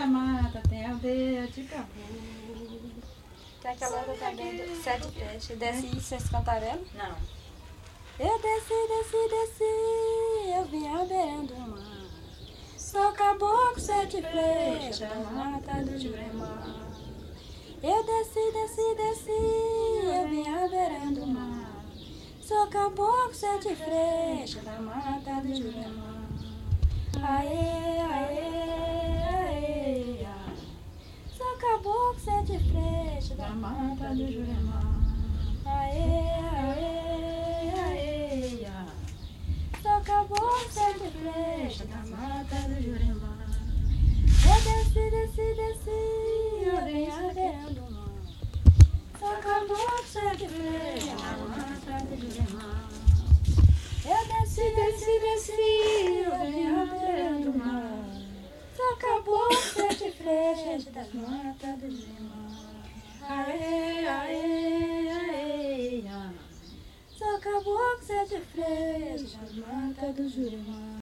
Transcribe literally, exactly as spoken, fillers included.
da mata tem aldeia de caboclo. Tem aquela outra também, do Sete Flechas. Desce e vocês cantaram? Não. Eu desci, desci, desci, eu vim à beira do mar. Sou caboclo sete flechas da mata do Jurema. Eu desci, desci, desci, eu vim à beira do mar. Sou caboclo sete flechas da mata do Jurema. Aê, aê, aê, aê. Sou caboclo sete flechas da mata do Jurema. Aê, aê, aê, aê. Sou caboclo sete flechas da mata do Jurema. Eu desci, desci, desci, eu vim à beira do mar. Sou caboclo sete flechas da mata do Jurema. Eu desci, desci, desci, eu vim à beira do mar. Sou caboclo sete flechas da mata do Jurema. Aê, aê, aê, aê. Sou caboclo sete flechas da mata do Jurema.